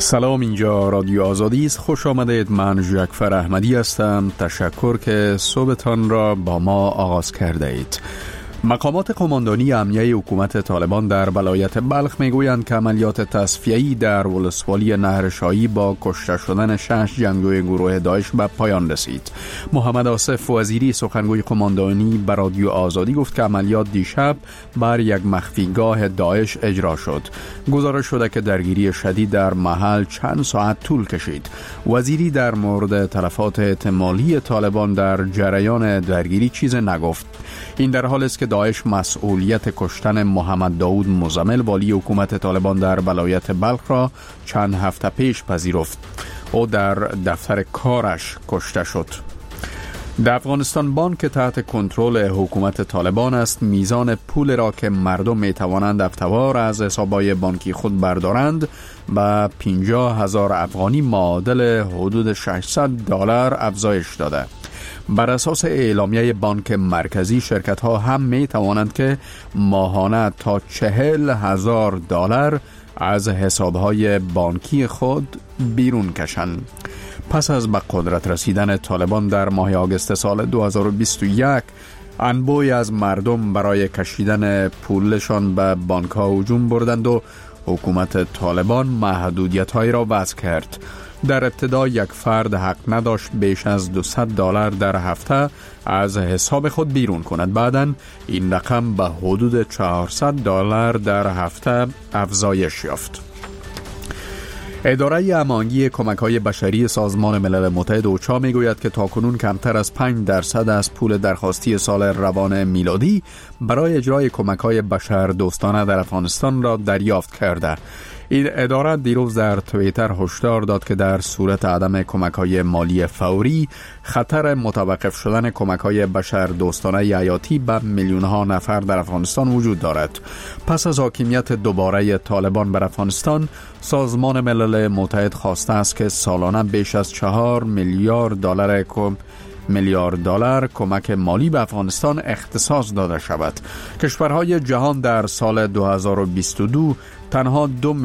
سلام، اینجا رادیو آزادی است. خوش آمدید. من ژکفر احمدی هستم. تشکر که صبحتان را با ما آغاز کرده اید. مقامات قماندانی امنیه حکومت طالبان در ولایت بلخ میگویند که عملیات تصفیه‌ای در ولسوالی نهرشاهی با کشته شدن 6 جنگجوی گروه داعش به پایان رسید. محمد آصف وزیری سخنگوی قماندانی به رادیو آزادی گفت که عملیات دیشب بر یک مخفیگاه داعش اجرا شد. گزارش شده که درگیری شدید در محل چند ساعت طول کشید. وزیری در مورد تلفات احتمالی طالبان در جریان درگیری چیز نگفت. این در حالی است که داعش مسئولیت کشتن محمد داود مزمل والی حکومت طالبان در ولایت بلخ را چند هفته پیش پذیرفت. او در دفتر کارش کشته شد. در افغانستان بانک تحت کنترل حکومت طالبان است میزان پول را که مردم می توانند افتوار از حسابهای بانکی خود بردارند به 50,000 افغانی معادل حدود $600 افزایش داده. بر اساس اعلامیه بانک مرکزی شرکت‌ها هم می توانند که ماهانه تا $40,000 از حسابهای بانکی خود بیرون کشند. پس از به قدرت رسیدن طالبان در ماه آگوست سال 2021 انبوهی از مردم برای کشیدن پولشان به بانک‌ها هجوم بردند و حکومت طالبان محدودیت‌هایی را وضع کرد. در ابتدا یک فرد حق نداشت بیش از $200 در هفته از حساب خود بیرون کند. بعداً این رقم به حدود $400 در هفته افزایش یافت. اداره هماهنگی کمک‌های بشری سازمان ملل متحد اوچا میگوید که تاکنون کمتر از 5% از پول درخواستی سال روان میلادی برای اجرای کمک‌های بشردوستانه در افغانستان را دریافت کرده. این اداره دیروز در توییتر هشدار داد که در صورت عدم کمک‌های مالی فوری خطر متوقف شدن کمک‌های بشردوستانه حیاتی به میلیون‌ها نفر در افغانستان وجود دارد. پس از حاکمیت دوباره طالبان بر افغانستان، سازمان ملل متحد خواسته است که سالانه بیش از $4 میلیارد کمک مالی به افغانستان اختصاص داده شود. کشورهای جهان در سال 2022 تنها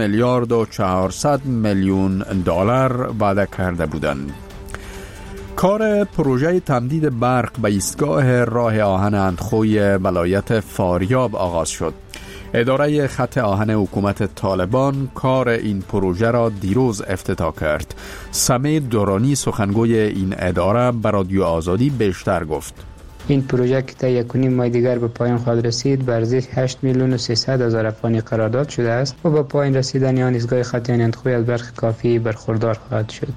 $2,400,000,000 وعده کرده بودند. کار پروژه تمدید برق به ایستگاه راه آهن اندخوی ولایت فاریاب آغاز شد. اداره خط آهن حکومت طالبان کار این پروژه را دیروز افتتاح کرد. سمیع دورانی سخنگوی این اداره به رادیو آزادی بیشتر گفت. این پروژه که تا 1.5 ماه دیگر به پایان خواهد رسید بر ارزش 8,300,000 افغانی قرارداد شده است و با پایان رسیدن آن ایستگاه خط آهن اندخوی از برق کافی برخوردار خواهد شد.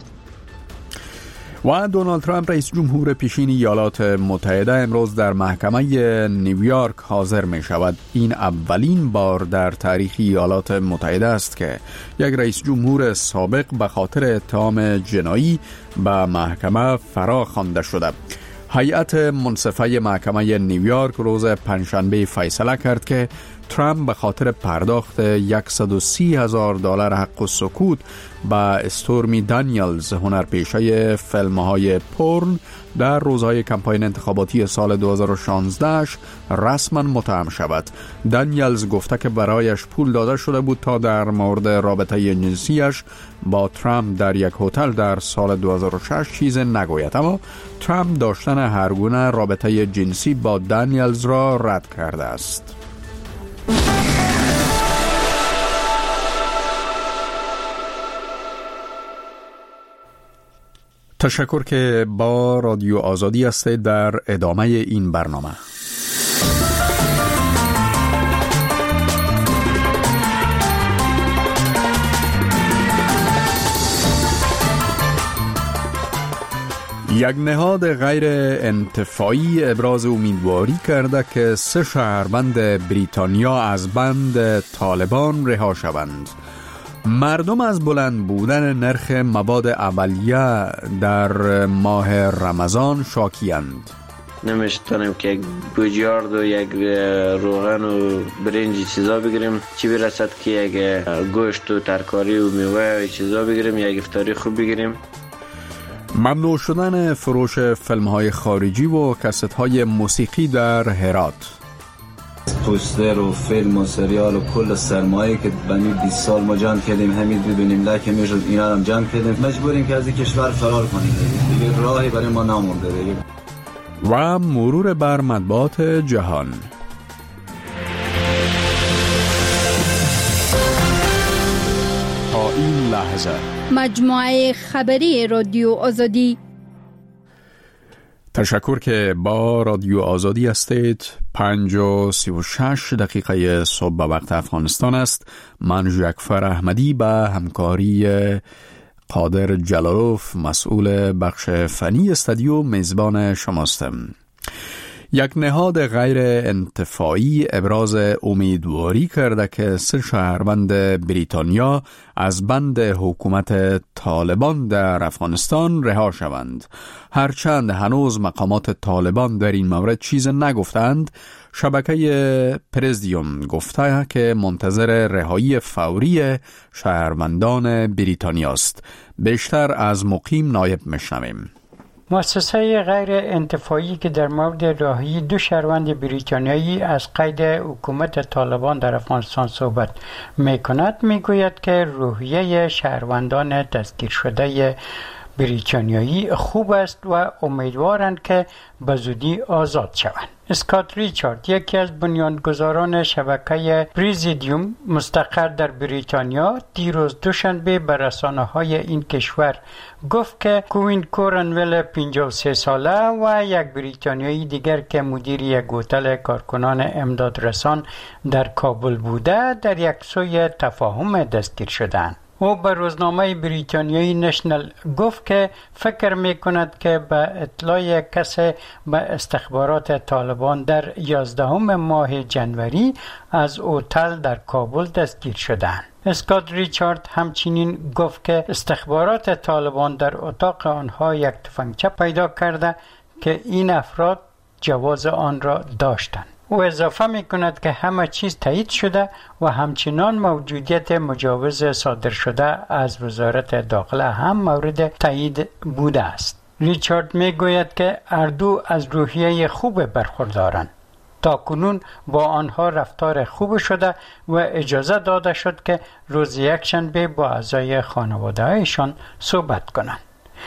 و دونالد ترامپ رئیس جمهور پیشین ایالات متحده امروز در محکمه نیویورک حاضر می شود. این اولین بار در تاریخ ایالات متحده است که یک رئیس جمهور سابق به خاطر اتهام جنایی به محکمه فرا خوانده شده. هیئت منصفه محکمه نیویورک روز پنجشنبه فیصله کرد که ترامپ به خاطر پرداخت $130,000 حق السکوت به استورمی دانیلز هنرپیشه فیلم‌های پورن در روزهای کمپاین انتخاباتی سال 2016 رسما متهم شود. دانیلز گفته که برایش پول داده شده بود تا در مورد رابطه جنسیش با ترامپ در یک هتل در سال 2006 چیز نگوید، اما ترامپ داشتن هر گونه رابطه جنسی با دانیلز را رد کرده است. تشکر که با رادیو آزادی هستید. در ادامه این برنامه یک نهاد غیر انتفاعی ابراز امیدواری کرده که 3 شهروند بریتانیا از بند طالبان رها شوند. مردم از بلند بودن نرخ مواد اولیه در ماه رمضان شاکی‌اند. نمیشتونیم که یک گوجیارد و یک روغن و برنج چیزا بگیریم، چی برسد که یک گوشت و ترکاری و میوه چیزا بگیریم، یک افطاری خوب بگیریم. ممنوع شدن فروش فیلم‌های خارجی و کاست‌های موسیقی در هرات. پوستر و فیلم و سریال و کل سرمایه که بنی 20 سال ما جمع کردیم همین بدونیم لکه میشد اینا هم جمع کردیم مجبوریم که از این کشور فرار کنیم دیگه راهی برای ما نمونده دیگه. و مرور بر مطبوعات جهان. تا این لحظه مجموعه خبری رادیو آزادی. تشکر که با رادیو آزادی هستید. 5:36 صبح به وقت افغانستان است. من جعفر احمدی به همکاری قادر جلالوف مسئول بخش فنی استودیو میزبان شماستم. یک نهاد غیر انتفاعی ابراز امیدواری کرده که 3 شهروند بریتانیا از بند حکومت طالبان در افغانستان رها شوند. هرچند هنوز مقامات طالبان در این مورد چیز نگفتند، شبکه پرزیدیوم گفته که منتظر رهایی فوری شهروندان بریتانیا است. بیشتر از مقیم نایب میشنویم. مؤسسه غیر انتفاعی که در مورد رهایی 2 شهروند بریتانیایی از قید حکومت طالبان در افغانستان صحبت می‌کند میگوید که روحیه شهروندان دستگیر شده بریتانیایی خوب است و امیدوارند که به زودی آزاد شوند. اسکات ریچارد، یکی از بنیانگذاران شبکه پرزیدیوم مستقر در بریتانیا، دیروز دوشنبه به رسانه‌های این کشور گفت که کوین کورنول 53 ساله و یک بریتانیایی دیگر که مدیر یک هتل کارکنان امدادرسان در کابل بوده در یک سوی تفاهم دستگیر شدند. او به روزنامه بریتانیایی نشنل گفت که فکر می‌کند که به اطلاع کسی به استخبارات طالبان در 11 ماه جنوری از هتل در کابل دستگیر شدند. اسکات ریچارد همچنین گفت که استخبارات طالبان در اتاق آنها یک تفنگچه پیدا کرده که این افراد جواز آن را داشتند. او اضافه می کند که همه چیز تایید شده و همچنان موجودیت مجوز صادر شده از وزارت داخله هم مورد تایید بوده است. ریچارد می گوید که هر دو از روحیه خوب برخوردارند. تا کنون با آنها رفتار خوب شده و اجازه داده شد که روز یکشنبه با اعضای خانواده هایشان صحبت کنند.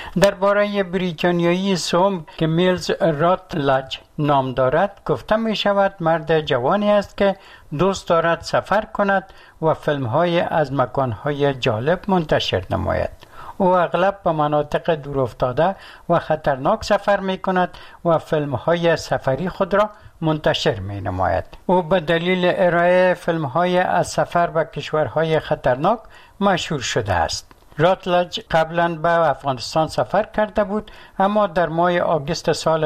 درباره بریتانیایی سوم که میلز راتلج نام دارد گفته می شود مرد جوانی است که دوست دارد سفر کند و فیلم های از مکان های جالب منتشر نماید. او اغلب به مناطق دورافتاده و خطرناک سفر می کند و فیلم های سفری خود را منتشر می نماید. او به دلیل ارائه فیلم های از سفر به کشورهای خطرناک مشهور شده است. راتلج قبلا به افغانستان سفر کرده بود، اما در ماه آگوست سال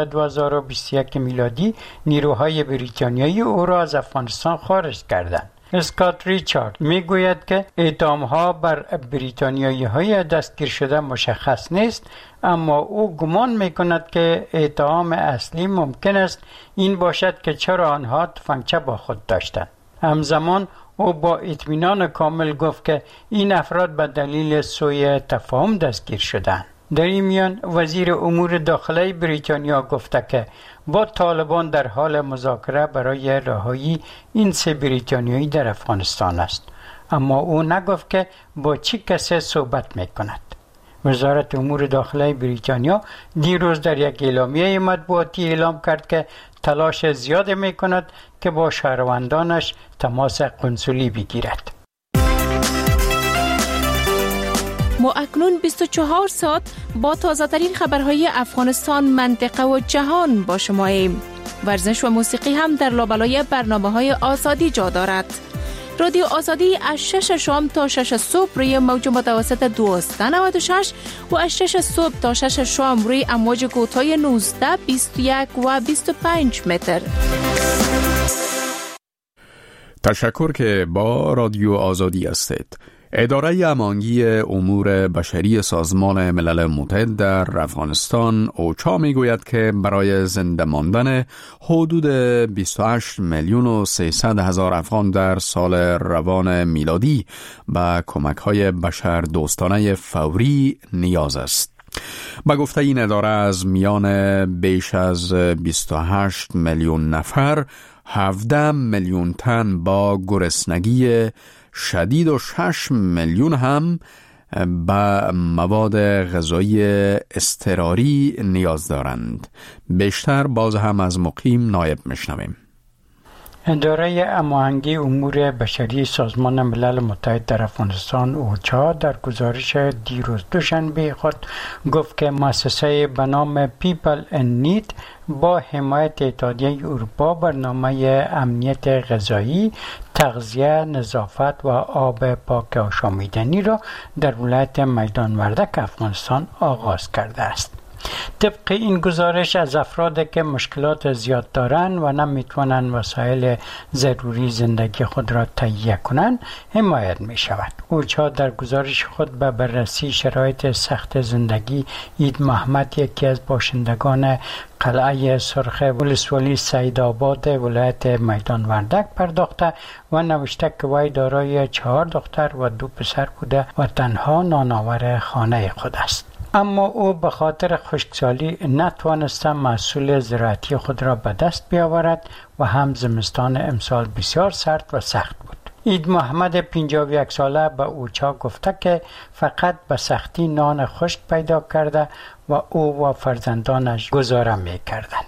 2021 میلادی نیروهای بریتانیایی او را از افغانستان خارج کردند. اسکات ریچارد میگوید که اتهام‌ها بر بریتانیایی‌های دستگیر شده مشخص نیست، اما او گمان می‌کند که اتهام اصلی ممکن است این باشد که چرا آنها تفنگچه با خود داشتند. همزمان او با اطمینان کامل گفت که این افراد به دلیل سوء تفاهم دستگیر شدند. در این میان وزیر امور داخلی بریتانیا گفته که با طالبان در حال مذاکره برای رهایی این 3 بریتانیایی در افغانستان است، اما او نگفت که با چه کسی صحبت میکند. وزارت امور داخلی بریتانیا دیروز در یک اعلامیه مطبوعاتی اعلام کرد که تلاش زیاد میکند که با شهروندانش تماس قنسولی بگیرد. ما اکنون 24 ساعت با تازه‌ترین خبرهای افغانستان، منطقه و جهان با شماییم. ورزش و موسیقی هم در لابلای برنامه‌های آزادی جا دارد. رادیو آزادی از 6 شام تا 6 صبح روی موج متوسط 1296 و از 6 صبح تا 6 شام روی امواج کوتاه 19، 21 و 25 متر. تشکر که با رادیو آزادی هستید. اداره امانگی امور بشری سازمان ملل متحد در افغانستان اوچا میگوید که برای زنده ماندن حدود 28,300,000 افغان در سال روان میلادی به کمک‌های بشردوستانه فوری نیاز است. با گفته این اداره از میان بیش از 28 میلیون نفر 17 میلیون تن با گرسنگی شدید و 6 میلیون هم به مواد غذایی اضطراری نیاز دارند. بیشتر باز هم از مقیم نایب میشنویم. اداره هماهنگی امور بشری سازمان ملل متحد در افغانستان اوچا در گزارش دیروز دوشنبه خود گفت که مؤسسه به نام پیپل ان نید با حمایت اتحادیه اروپا برنامه امنیت غذایی، تغذیه، نظافت و آب پاک آشامیدنی را در ولایت میدان وردک افغانستان آغاز کرده است. طبق این گزارش از افرادی که مشکلات زیاد دارند و نمیتوانند وسایل ضروری زندگی خود را تهیه کنند حمایت می شود. اوچا در گزارش خود به بررسی شرایط سخت زندگی عید محمد، یکی از باشندگان قلعه سرخ ولسوالی سعیدآباد ولایت میدان وردک پرداخته و نوشته که وی دارای 4 دختر و 2 پسر بوده و تنها نانآور خانه خود است. اما او به خاطر خشکسالی نتوانسته محصول زراعتی خود را به دست بیاورد و هم زمستان امسال بسیار سرد و سخت بود. عید محمد 51 ساله به اوچا گفته که فقط به سختی نان خشک پیدا کرده و او و فرزندانش گزاره می کردند.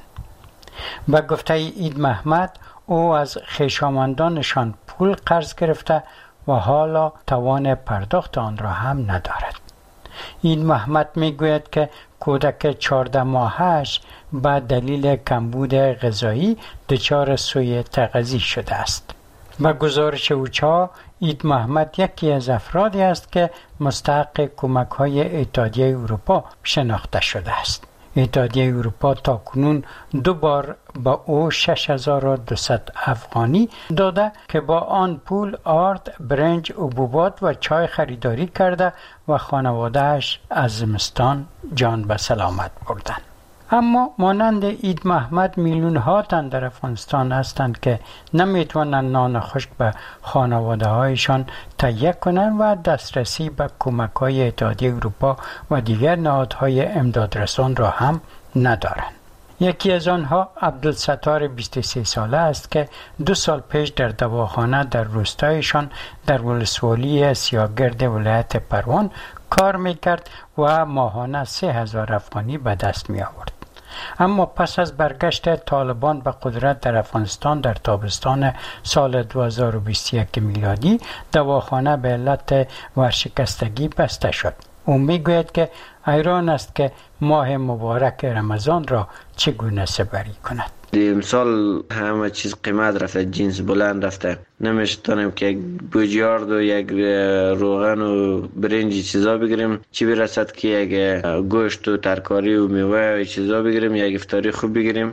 به گفته عید محمد، او از خویشاوندانشان پول قرض گرفته و حالا توان پرداخت آن را هم ندارد. عید محمد می گوید که کودک 14 ماهش به دلیل کمبود غذایی دچار سوء تغذیه شده است. به گزارش اوچا، عید محمد یکی از افرادی است که مستحق کمک‌های اتحادیه اروپا شناخته شده است. اتحادیه اروپا تاکنون 2 بار با او 6200 افغانی داده که با آن پول آرد، برنج، حبوبات و چای خریداری کرده و خانواده‌اش از زمستان جان به سلامت بردند. اما مانند عید محمد میلیون‌ها تن در افغانستان هستند که نمیتوانند نان خشک به خانواده‌هایشان تهیه کنند و دسترسی به کمک‌های اتحادیه اروپا و دیگر نهادهای امدادرسان را هم ندارند. یکی از آنها عبدالستار 23 ساله است که 2 سال پیش در دواخانه در روستایشان در ولسوالی سیاگرد ولایت پروان کار میکرد و ماهانه 3000 افغانی به دست می آورد. اما پس از برگشت طالبان به قدرت در افغانستان در تابستان سال 2021 میلادی دواخانه به علت ورشکستگی بسته شد. او میگوید که حیران است که ماه مبارک رمضان را چگونه سپری کند. امسال همه چیز قیمت رفته، جنس بلند رفته، نمیشتونیم که یک بوجیارد و یک روغن و برنج چیزا بگیریم، چی برسد که یک گوشت و ترکاری و میوه و چیزا بگیریم، یک افطاری خوب بگیریم.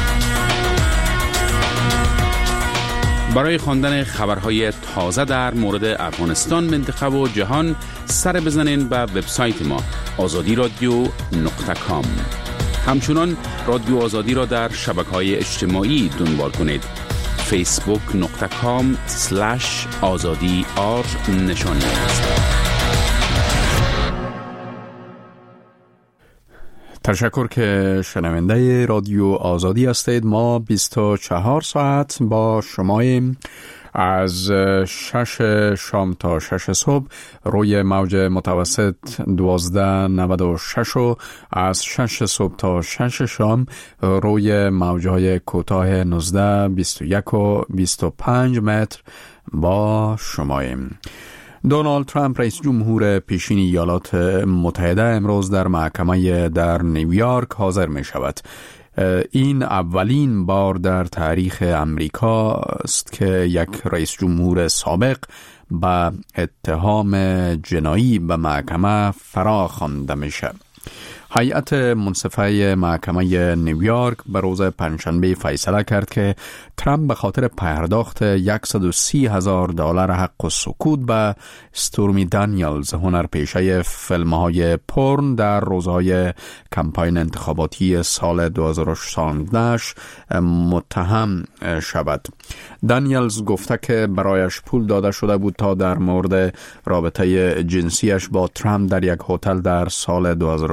برای خواندن خبرهای تازه در مورد افغانستان، منطقه و جهان سر بزنین به وبسایت ما azadiradio.com. همچنان رادیو آزادی را در شبکه‌های اجتماعی دنبال کنید. facebook.com/azadi_r نشانی است. تشکر که شنونده رادیو آزادی هستید. ما 24 ساعت با شماییم، از 6 شام تا 6 صبح روی موج متوسط 1296 و از 6 صبح تا 6 شام روی موجهای کوتاه 19، 21 و 25 متر با شماییم. دونالد ترامپ رئیس جمهور پیشین ایالات متحده امروز در محکمه در نیویورک حاضر می شود. این اولین بار در تاریخ امریکا است که یک رئیس جمهور سابق به اتهام جنایی به محکمه فرا خوانده میشه. هیئت منصفه محکمه نیویورک به روز پنجشنبه فیصله کرد که ترامپ به خاطر پرداخت $130,000 حق السکوت به استورمی دانیلز، هنرپیشه فیلم‌های پورن، در روزهای کمپاین انتخاباتی سال 2016 متهم شود. دانیلز گفته که برایش پول داده شده بود تا در مورد رابطه جنسیش با ترامپ در یک هتل در سال 2006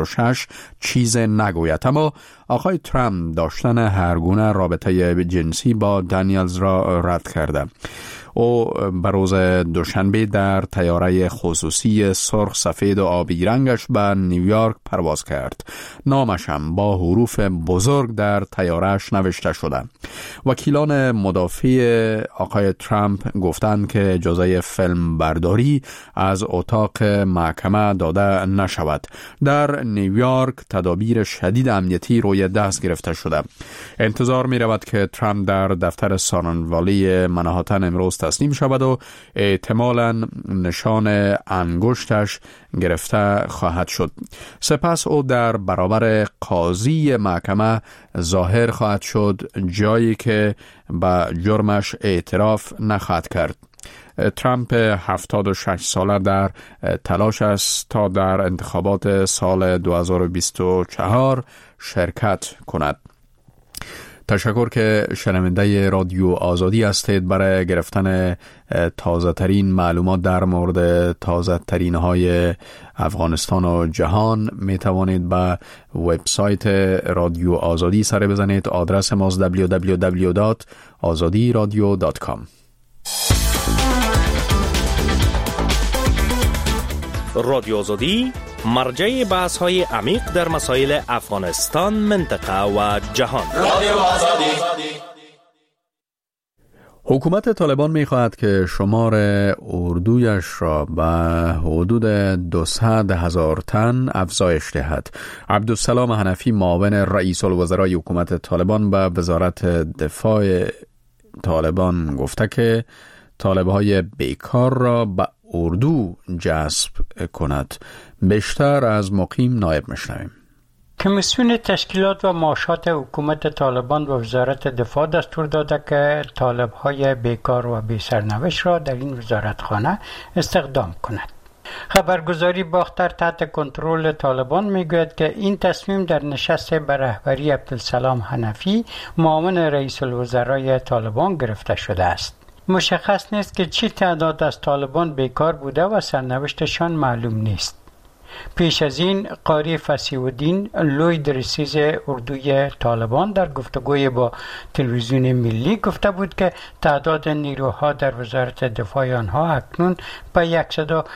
خودش چیز نگوید. اما آقای ترامپ داشتن هر گونه رابطه جنسی با دانیلز را رد کرده. او به روز دوشنبه در طیاره خصوصی سرخ سفید و آبی رنگش به نیویورک پرواز کرد. نامش هم با حروف بزرگ در طیاره‌اش نوشته شده. وکیلان مدافع آقای ترامپ گفتند که اجازه فیلم برداری از اتاق محکمه داده نشود. در نیویورک تدابیر شدید امنیتی روی دست گرفته شده. انتظار می رود که ترامپ در دفتر سانوالی منهاتن امروز تسلیم شود و احتمالاً نشان انگشتش گرفته خواهد شد. سپس او در برابر قاضی محکمه ظاهر خواهد شد، جایی که به جرمش اعتراف نخواهد کرد. ترامپ 76 ساله در تلاش است تا در انتخابات سال 2024 شرکت کند. تشکر که شنونده رادیو آزادی هستید. برای گرفتن تازه ترین معلومات در مورد تازه ترین های افغانستان و جهان می توانید به وبسایت رادیو آزادی سر بزنید. آدرس ماست www.azadiradio.com. رادیو آزادی مرجع بحث های عمیق در مسائل افغانستان، منطقه و جهان. رادیو آزادی. حکومت طالبان می خواهد که شمار اردویش را به حدود 200,000 تن افزایش دهد. عبدالسلام حنفی معاون رئیس الوزرای حکومت طالبان به وزارت دفاع طالبان گفته که طالب‌های بیکار را به اردو جذب کند. بیشتر از مقیم نایب میشنویم. کمیسیون تشکیلات و معاشات حکومت طالبان و وزارت دفاع دستور داده که طالب‌های بیکار و بی سرنوشت را در این وزارتخانه استخدام کند. خبرگزاری باختر تحت کنترل طالبان میگوید که این تصمیم در نشست به رهبری عبدالسلام حنفی معاون رئیس الوزرای طالبان گرفته شده است. مشخص نیست که چی تعداد از طالبان بیکار بوده و سرنوشتشان معلوم نیست. پیش از این قاری فصیح‌الدین لوی درسیز اردوی طالبان در گفتگوی با تلویزیون ملی گفته بود که تعداد نیروها در وزارت دفاع آنها اکنون به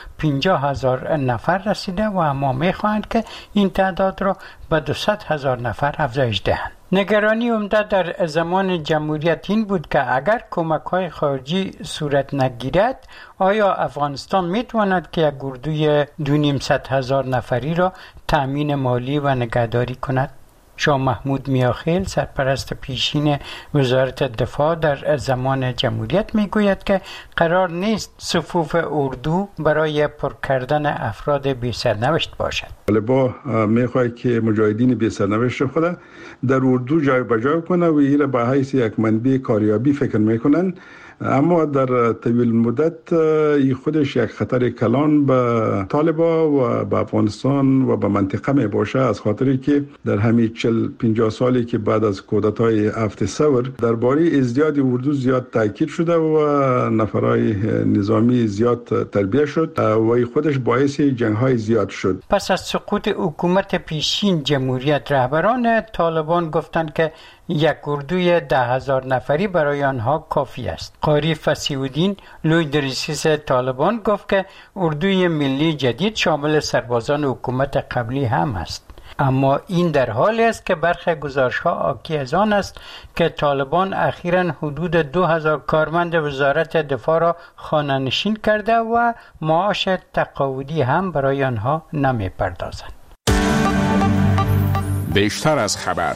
150,000 نفر رسیده و اما می‌خواهند که این تعداد را به 200,000 نفر افزایش دهند. نگرانی عمده در زمان جمهوریت این بود که اگر کمک‌های خارجی صورت نگیرد، آیا افغانستان میتواند که یک اردوی 200,000 نفری را تأمین مالی و نگهداری کند؟ شاه محمود میاخیل سرپرست پیشین وزارت دفاع در زمان جمهوریت میگوید که قرار نیست صفوف اردو برای پر کردن افراد بی سرنوشت باشد. طالبان میخواهد که مجاهدین بی سرنوشت خود در اردو جای بجای کنه و این را به حیث یک منبع کاریابی فکر میکنن، اما در طویل مدت این خودش یک خطر کلان به طالبان و به افغانستان و به منطقه می باشه، از خاطری که در همین 40-50 سالی که بعد از کودتای 7 ثور درباره ازدیاد اردو زیاد تاکید شده و نفرای نظامی زیاد تربیت شد و این خودش باعث جنگ‌های زیاد شد. پس از سقوط حکومت پیشین جمهوریت، رهبران طالبان گفتند که یک اردوی 10,000 نفری برای آنها کافی است. قاری فصیح‌الدین لوی درسیز طالبان گفت که اردوی ملی جدید شامل سربازان حکومت قبلی هم است. اما این در حالی است که برخی گزارش‌ها حاکی از آن است که طالبان اخیراً حدود 2,000 کارمند وزارت دفاع را خانه‌نشین کرده و معاش تقاعدی هم برای آنها نمی‌پردازند. بیشتر از خبر.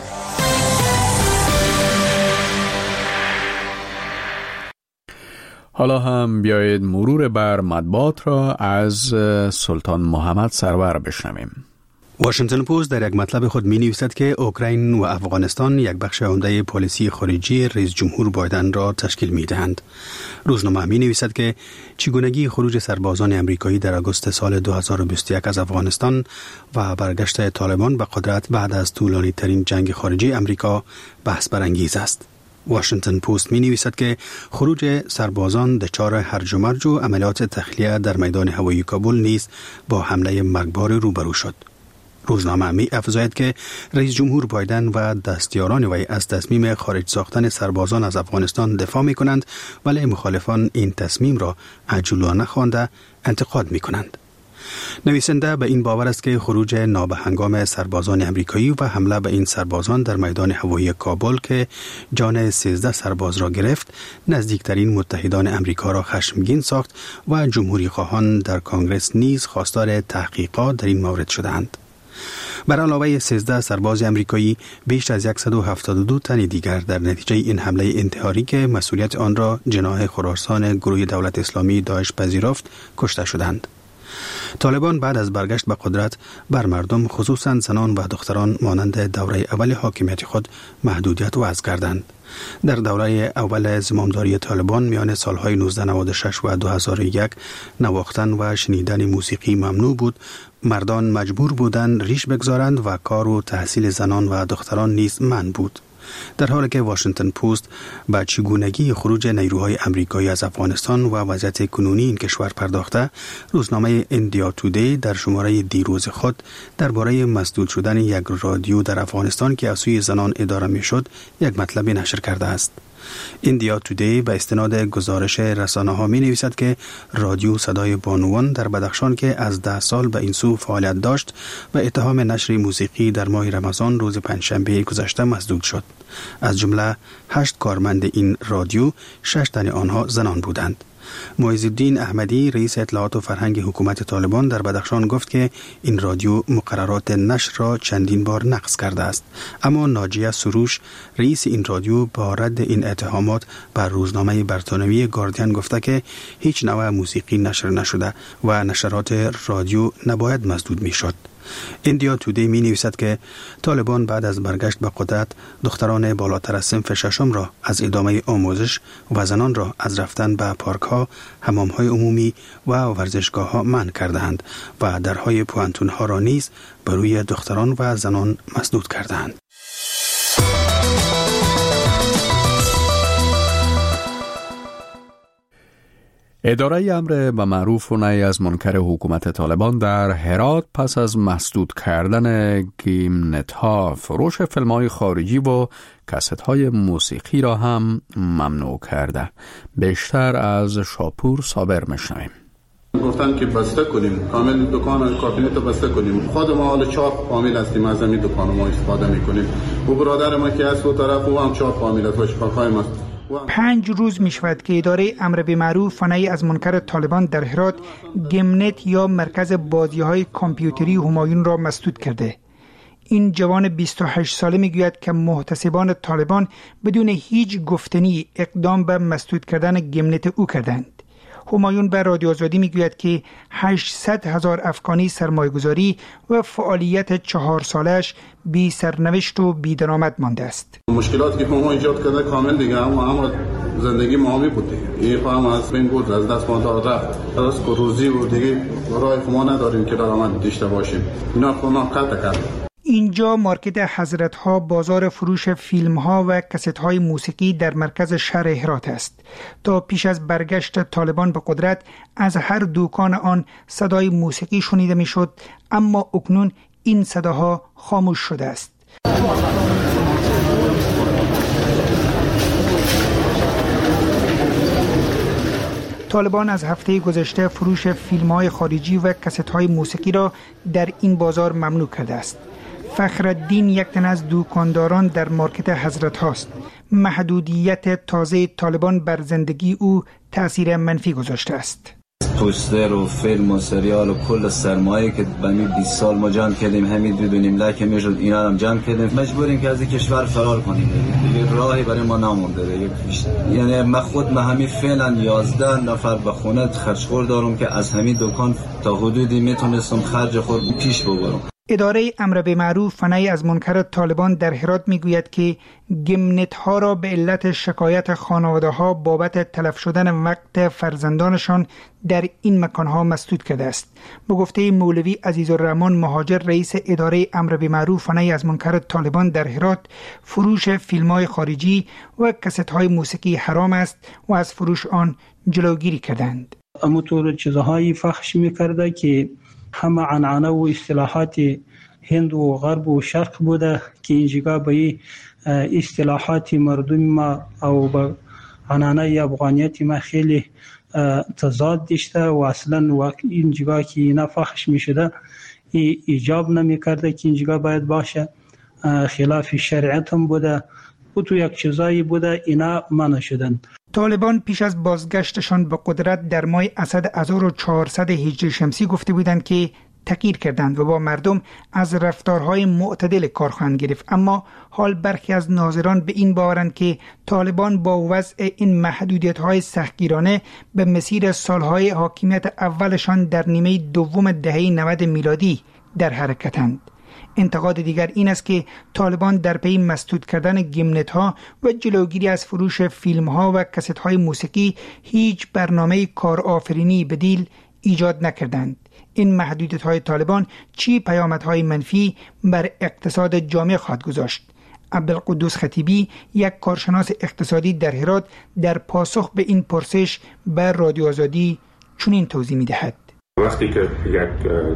حالا هم بیایید مرور بر مطبوعات را از سلطان محمد سرور بشنویم. واشنگتن پست در یک مطلب خود می نویسد که اوکراین و افغانستان یک بخش عمده پالیسی خارجی رئیس جمهور بایدن را تشکیل می دهند. روزنامه می نویسد که چگونگی خروج سربازان امریکایی در آگوست سال 2021 از افغانستان و برگشت طالبان به قدرت بعد از طولانی ترین جنگ خارجی امریکا بحث برانگیز است. واشنگتن پست می نویسد که خروج سربازان دچار هرج و مرج و عملیات تخلیه در میدان هوایی کابل نیز با حمله مرگبار روبرو شد. روزنامه می افزاید که رئیس جمهور بایدن و دستیاران وی از تصمیم خارج ساختن سربازان از افغانستان دفاع می کنند، ولی مخالفان این تصمیم را عجولانه خوانده انتقاد می کنند. نویسنده به این باور است که خروج نابهنگام سربازان امریکایی و حمله به این سربازان در میدان هوایی کابل که جان 13 سرباز را گرفت، نزدیکترین متحدان امریکا را خشمگین ساخت و جمهوری خواهان در کنگرس نیز خواستار تحقیقات در این مورد شدند. بر علاوه 13 سرباز امریکایی، بیش از 172 تن دیگر در نتیجه این حمله انتحاری که مسئولیت آن را جناح خراسان گروه دولت اسلامی داعش پذیرفت کشته شدند. طالبان بعد از برگشت به قدرت بر مردم خصوصا زنان و دختران مانند دوره اول حاکمیت خود محدودیت وضع کردند. در دوره اول زمامداری طالبان میان سالهای 1996 و 2001 نواختن و شنیدن موسیقی ممنوع بود. مردان مجبور بودند ریش بگذارند و کار و تحصیل زنان و دختران نیز منع بود. در حالی که واشنگتن پست به چگونگی خروج نیروهای امریکایی از افغانستان و وضعیت کنونی این کشور پرداخته، روزنامه ایندیا تودی در شماره دیروز خود درباره مسدود شدن یک رادیو در افغانستان که از سوی زنان اداره میشد یک مطلب نشر کرده است. ایندیا تودی به استناد گزارش رسانه‌ها می نویسد که رادیو صدای بانوان در بدخشان که از 10 سال به این سو فعالیت داشت و اتهام نشر موسیقی در ماه رمضان روز پنجشنبه گذشته مسدود شد. از جمله 8 کارمند این رادیو 6 تن آنها زنان بودند. معیز الدین احمدی رئیس اطلاعات و فرهنگ حکومت طالبان در بدخشان گفت که این رادیو مقررات نشر را چندین بار نقض کرده است، اما ناجیه سروش رئیس این رادیو با رد این اتهامات بر روزنامه برتانوی گاردین گفته که هیچ نوع موسیقی نشر نشده و نشرات رادیو نباید مسدود می شد. ایندیا تودی می نویسد که طالبان بعد از برگشت به قدرت دختران بالاتر از صنف ششم را از ادامه آموزش و زنان را از رفتن به پارک ها، حمام های عمومی و ورزشگاه ها منع کردند و درهای پوانتون ها را نیز بر روی دختران و زنان مسدود کردند. اداره امر به معروف و نهی از منکر حکومت طالبان در هرات پس از مسدود کردن گیمنت ها، فروش فیلم های خارجی و کست های موسیقی را هم ممنوع کرده. بیشتر از شاپور صابر میشنویم. گفتن که بسته کنیم، کامل دکان کافینت بسته کنیم. خود ما حال چاپ فامیل هستیم، از همین دکان ما استفاده میکنیم. و برادر ما که از اون طرف او هم چاپ فامیل است و شفاقای ما. 5 روز می شود که اداره امر به معروف و نهی از منکر طالبان در هرات گیمنت یا مرکز بازی‌های کامپیوتری همایون را مسدود کرده. این جوان 28 ساله می گوید که محتسبان طالبان بدون هیچ گفتنی اقدام به مسدود کردن گیمنت او کردند. همایون به رادیو آزادی می گوید که 800,000 افغانی سرمایه‌گذاری و فعالیت 4 سالش بی سرنوشت و بی درآمد مانده است. مشکلاتی که ما ایجاد کرده کامل دیگه، اما زندگی معامی بود دیگه. این فهم از بین بود، از دست ما رفت. درست که روزی و دیگه راه ما نداریم که درآمد داشته باشیم. اینا خودمان قطع کردیم. اینجا مارکت حضرت ها بازار فروش فیلم ها و کست های موسیقی در مرکز شهر هرات است. تا پیش از برگشت طالبان به قدرت از هر دکان آن صدای موسیقی شنیده می شد، اما اکنون این صداها خاموش شده است. طالبان از هفته گذشته فروش فیلم های خارجی و کست های موسیقی را در این بازار ممنوع کرده است. فخرالدین یک تن از دکانداران در مارکت حضرت هاست. محدودیت تازه طالبان بر زندگی او تأثیر منفی گذاشته است. پوستر و فیلم و سریال و کل سرمایه که بمی 20 سال ما جمع کردیم همین بدونیم لکه میشد اینا هم جمع کردیم، مجبوریم که از این کشور فرار کنیم. دیگه راهی برای ما نمونده. یعنی من خود همین فعلا 11 نفر به خونه خرجخور دارم که از همین دکان تا حدودی میتونستم خرج خود پیش ببرم. اداره امر به معروف و نهی از منکر طالبان در هرات میگوید که گیمنت ها را به علت شکایت خانواده ها بابت تلف شدن وقت فرزندانشان در این مکان ها مسدود کرده است. به گفته مولوی عزیزالرحمن مهاجر رئیس اداره امر به معروف و نهی از منکر طالبان در هرات، فروش فیلم های خارجی و کست های موسیقی حرام است و از فروش آن جلوگیری کردند. همونطور چیزهایی فحش میکرده که همه عنعنه و اصطلاحات هند و غرب و شرق بوده که اینجا به اصطلاحات مردم ما او به عنعنه افغانیت ما خیلی تضاد داشته و اصلا اینجا که نفخش می شده ایجاب نمی کرده که اینجا باید باشه، خلاف شریعت هم بوده و تو یک چیزایی بوده اینا منع شدن. طالبان پیش از بازگشتشان به قدرت در ماه اسد 1400 هجری شمسی گفته بودند که تغییر کردند و با مردم از رفتارهای معتدل کار خواهند گرفت، اما حال برخی از ناظران به این باورند که طالبان با وضع این محدودیت‌های سختگیرانه به مسیر سالهای حاکمیت اولشان در نیمه دوم دهه 90 میلادی در حرکتند. انتقاد دیگر این است که طالبان در پی مسدود کردن گمنت‌ها و جلوگیری از فروش فیلم‌ها و کاست‌های موسیقی هیچ برنامه کارآفرینی بدیل ایجاد نکردند. این محدودیت‌های طالبان چی پیامدهای منفی بر اقتصاد جامعه خواهد گذاشت؟ عبدالقدوس خطیبی، یک کارشناس اقتصادی در هرات، در پاسخ به این پرسش بر رادیو آزادی چنین توضیح می‌دهد. وقتی که یک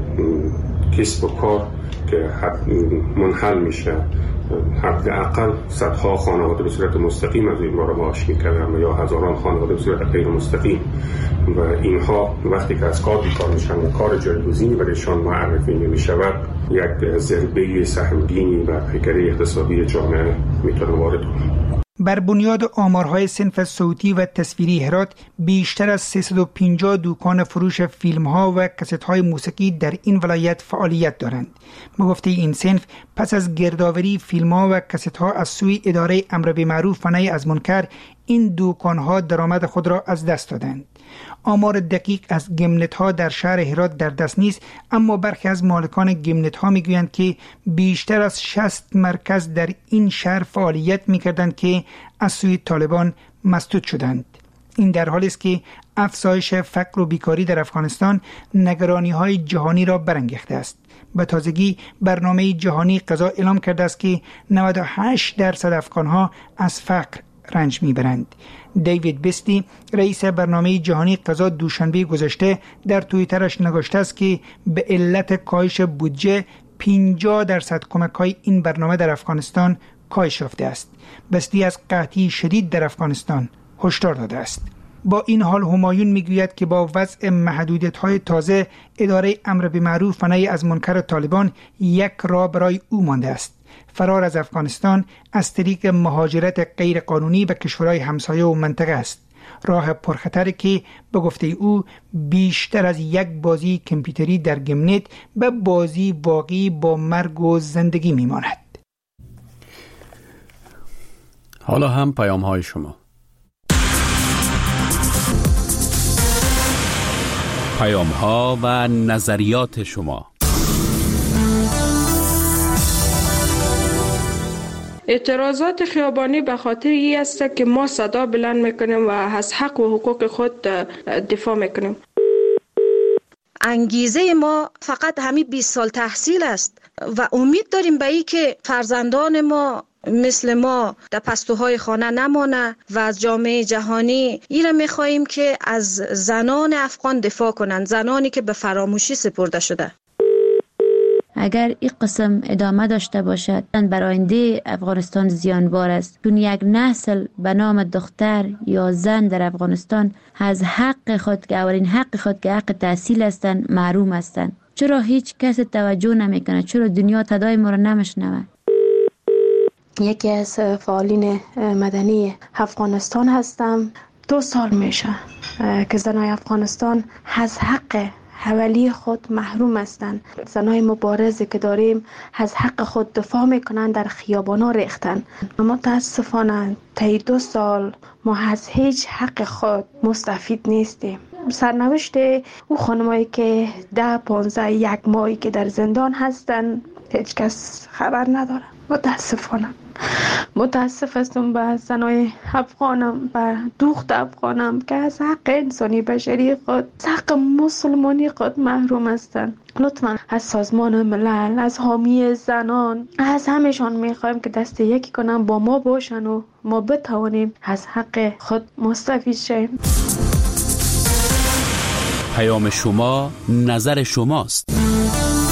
کسب و کار که منحل میشه، حداقل صدها خانواده به صورت مستقیم از این رو معاش میکنن یا هزاران خانواده به صورت غیر مستقیم و اینها وقتی که از کار بیکار میشن و کار جایگزینی برایشان معرفی نمیشود، یک ضربه سهمگینی بر پیکره اقتصادی جامعه میتونه وارد کنه. بر بنیاد آمارهای صنف صوتی و تصویری هرات، بیشتر از 350 دکان فروش فیلم‌ها و کاست‌های موسیقی در این ولایت فعالیت دارند. به گفته این صنف، پس از گردآوری فیلم‌ها و کاست‌ها از سوی اداره امر بالمعروف و نهی از منکر، این دکان‌ها درآمد خود را از دست دادند. آمار دقیق از گمنت‌ها در شهر هرات در دست نیست، اما برخی از مالکان گمنت‌ها می‌گویند که بیشتر از 60 مرکز در این شهر فعالیت می‌کردند که از سوی طالبان مسدود شدند. این در حالی است که افزایش فقر و بیکاری در افغانستان نگرانی‌های جهانی را برانگیخته است. به تازگی برنامه جهانی غذا اعلام کرده است که 98% افغان‌ها از فقر رنج میبرند. دیوید بستی، رئیس برنامه جهانی غذا، دوشنبه گذشته در توییترش نگاشته است که به علت کاهش بودجه 50% کمک‌های این برنامه در افغانستان کاهش یافته است. بستی از قحطی شدید در افغانستان هشدار داده است. با این حال همایون میگوید که با وضع محدودیت‌های تازه، اداره امر بالمعروف و نهی از منکر طالبان یک راه برای او مانده است: فرار از افغانستان از طریق مهاجرت غیر قانونی به کشورهای همسایه و منطقه است. راه پرخطری که به گفته او بیشتر از یک بازی کامپیوتری در گمنت به بازی واقعی با مرگ و زندگی میماند. حالا هم پیام های شما. پیام ها و نظریات شما. اعتراضات خیابانی به خاطر این است که ما صدا بلند میکنیم و از حق و حقوق خود دفاع میکنیم. انگیزه ما فقط همین 20 سال تحصیل است و امید داریم به این که فرزندان ما مثل ما در پستوهای خانه نمانه و از جامعه جهانی ایره میخواییم که از زنان افغان دفاع کنند، زنانی که به فراموشی سپرده شده. اگر این قسم ادامه داشته باشد بر آینده افغانستان زیانبار است، چون یک نسل به نام دختر یا زن در افغانستان از حق خود که اولین حق خود که حق تحصیل هستند محروم هستند. چرا هیچ کس توجه نمیکنه؟ چرا دنیا صدای ما را نمیشنوه؟ یکی از فعالین مدنی افغانستان هستم. 2 سال میشه که زنای افغانستان از حق حوالی خود محروم هستند. زنای مبارزی که داریم از حق خود دفاع میکنن، در خیابانا ریختن. متاسفانه طی 2 سال ما از هیچ حق خود مستفید نیستیم. سرنوشت او خانمایی که 10 15 1 ماهی که در زندان هستن هیچ کس خبر نداره. متاسف هستم به زنای افغانم، به دختر افغانم که از حق انسانی بشری خود، حق مسلمانی خود محروم هستند. لطفا از سازمان ملل، از حامی زنان، از همشان میخوایم که دست یکی کنن، با ما باشن و ما بتوانیم از حق خود مستفید شیم. پیام شما، نظر شماست.